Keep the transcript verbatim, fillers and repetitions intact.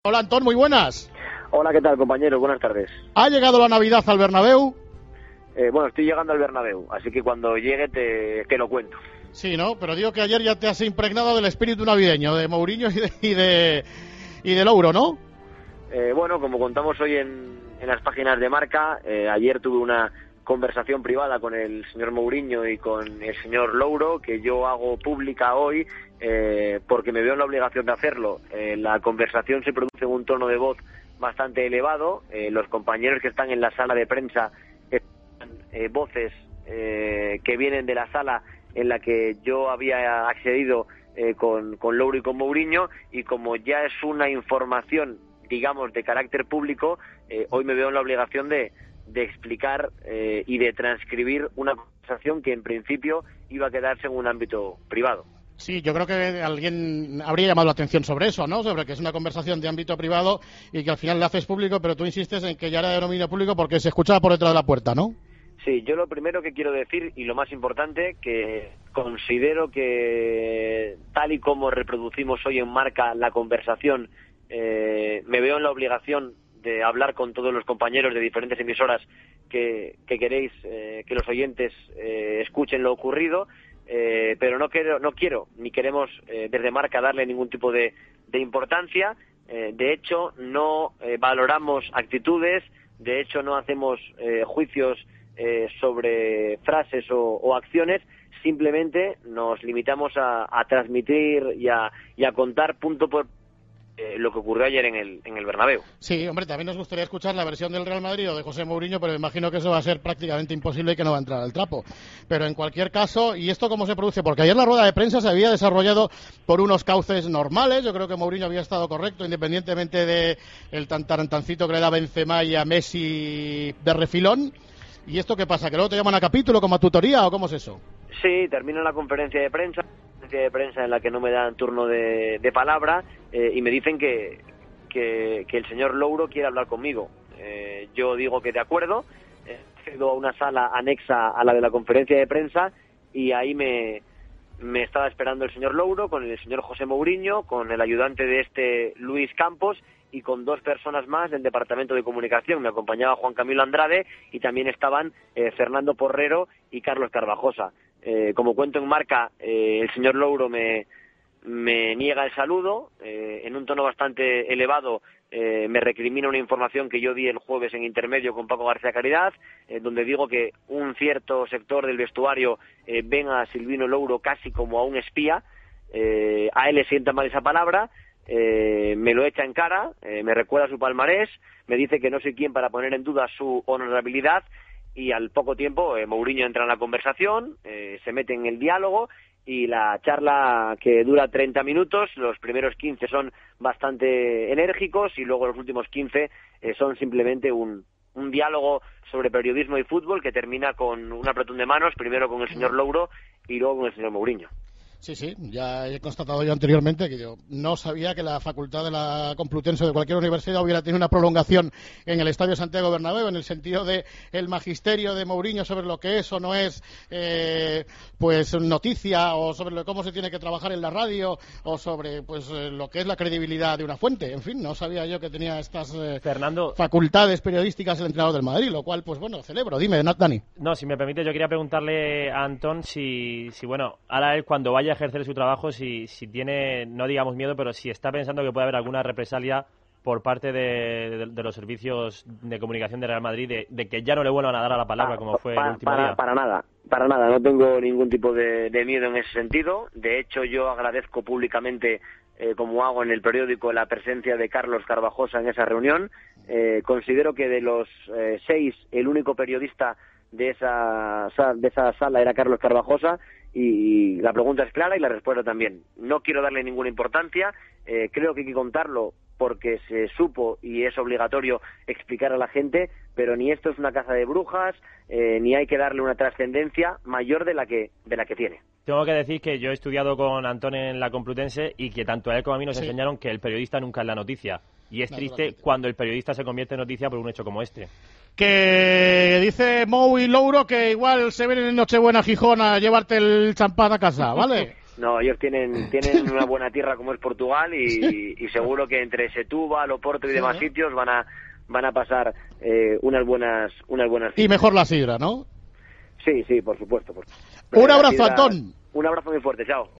Hola Antón, muy buenas. Hola, ¿qué tal, compañero? Buenas tardes. ¿Ha llegado la Navidad al Bernabéu? Eh, bueno, estoy llegando al Bernabéu, así que cuando llegue te, te lo cuento. Sí, ¿no? Pero digo que ayer ya te has impregnado del espíritu navideño, de Mourinho y de, y de, y de Louro, ¿no? Eh, bueno, como contamos hoy en, en las páginas de Marca, eh, ayer tuve una conversación privada con el señor Mourinho y con el señor Louro, que yo hago pública hoy eh, porque me veo en la obligación de hacerlo. Eh, la conversación se produce en un tono de voz bastante elevado. Eh, los compañeros que están en la sala de prensa escuchan eh, voces eh, que vienen de la sala en la que yo había accedido eh, con, con Louro y con Mourinho, y como ya es una información, digamos, de carácter público, eh, hoy me veo en la obligación de de explicar eh, y de transcribir una conversación que en principio iba a quedarse en un ámbito privado. Sí, yo creo que alguien habría llamado la atención sobre eso, ¿no? Sobre que es una conversación de ámbito privado y que al final la haces público, pero tú insistes en que ya era de dominio público porque se escuchaba por detrás de la puerta, ¿no? Sí, yo lo primero que quiero decir, y lo más importante, que considero que tal y como reproducimos hoy en Marca la conversación, eh, me veo en la obligación de hablar con todos los compañeros de diferentes emisoras que, que queréis eh, que los oyentes eh, escuchen lo ocurrido, eh, pero no quiero, no quiero ni queremos eh, desde Marca darle ningún tipo de, de importancia. Eh, de hecho, no eh, valoramos actitudes, de hecho no hacemos eh, juicios eh, sobre frases o, o acciones, simplemente nos limitamos a, a transmitir y a, y a contar punto por Eh, lo que ocurrió ayer en el, en el Bernabéu. Sí, hombre, también nos gustaría escuchar la versión del Real Madrid o de José Mourinho, pero me imagino que eso va a ser prácticamente imposible y que no va a entrar al trapo. Pero en cualquier caso, ¿y esto cómo se produce? Porque ayer la rueda de prensa se había desarrollado por unos cauces normales. Yo creo que Mourinho había estado correcto, independientemente de el tantarantancito que le da Benzema y a Messi de refilón. ¿Y esto qué pasa? ¿Que luego te llaman a capítulo, como a tutoría, o cómo es eso? Sí, termino la conferencia de prensa, conferencia de prensa en la que no me dan turno de, de palabra eh, y me dicen que, que, que el señor Louro quiere hablar conmigo. Eh, yo digo que de acuerdo, eh, accedo a una sala anexa a la de la conferencia de prensa y ahí me, me estaba esperando el señor Louro con el señor José Mourinho, con el ayudante de este Luis Campos y con dos personas más del Departamento de Comunicación. Me acompañaba Juan Camilo Andrade y también estaban eh, Fernando Porrero y Carlos Carvajosa. Eh, como cuento en Marca, eh, el señor Louro me, me niega el saludo, eh, en un tono bastante elevado eh, me recrimina una información que yo di el jueves en Intermedio con Paco García Caridad, eh, donde digo que un cierto sector del vestuario eh, ven a Silvino Louro casi como a un espía. Eh, a él le sienta mal esa palabra. Eh, me lo echa en cara, eh, me recuerda su palmarés, me dice que no soy quien para poner en duda su honorabilidad y al poco tiempo eh, Mourinho entra en la conversación, eh, se mete en el diálogo y la charla, que dura treinta minutos, los primeros quince son bastante enérgicos y luego los últimos quince eh, son simplemente un, un diálogo sobre periodismo y fútbol que termina con un apretón de manos, primero con el señor Louro y luego con el señor Mourinho. Sí, sí, ya he constatado yo anteriormente que yo no sabía que la facultad de la Complutense o de cualquier universidad hubiera tenido una prolongación en el Estadio Santiago Bernabéu, en el sentido de el magisterio de Mourinho sobre lo que es o no es eh, pues noticia, o sobre lo, cómo se tiene que trabajar en la radio, o sobre pues eh, lo que es la credibilidad de una fuente. En fin, no sabía yo que tenía estas eh, Fernando, facultades periodísticas el entrenador del Madrid, lo cual, pues bueno, celebro. Dime, Dani. No, si me permite, yo quería preguntarle a Antón si, si bueno, ahora él cuando vaya a ejercer su trabajo, si, si tiene, no digamos miedo, pero si está pensando que puede haber alguna represalia por parte de, de, de los servicios de comunicación de Real Madrid, de, de que ya no le vuelvan a dar a la palabra como fue para, el último para, día. Para nada, para nada, no tengo ningún tipo de, de miedo en ese sentido. De hecho, yo agradezco públicamente, eh, como hago en el periódico, la presencia de Carlos Carvajosa en esa reunión. Eh, considero que de los eh, seis, el único periodista de esa, de esa sala era Carlos Carvajosa. Y la pregunta es clara y la respuesta también. No quiero darle ninguna importancia, eh, creo que hay que contarlo porque se supo y es obligatorio explicar a la gente, pero ni esto es una caza de brujas, eh, ni hay que darle una trascendencia mayor de la que de la que tiene. Tengo que decir que yo he estudiado con Antón en la Complutense y que tanto a él como a mí nos sí. enseñaron que el periodista nunca es la noticia. Y es triste cuando el periodista se convierte en noticia por un hecho como este. Que dice Mou y Louro que igual se ven en Nochebuena a Gijón a llevarte el champán a casa, ¿vale? No, ellos tienen tienen una buena tierra como es Portugal y, Sí. y seguro que entre Setúbal, Oporto y Sí, demás ¿no? sitios van a van a pasar eh, unas buenas unas buenas Y mejor la sidra, ¿no? Sí, sí, por supuesto. Por... Un La abrazo, sidra- Antón. Un abrazo muy fuerte, chao.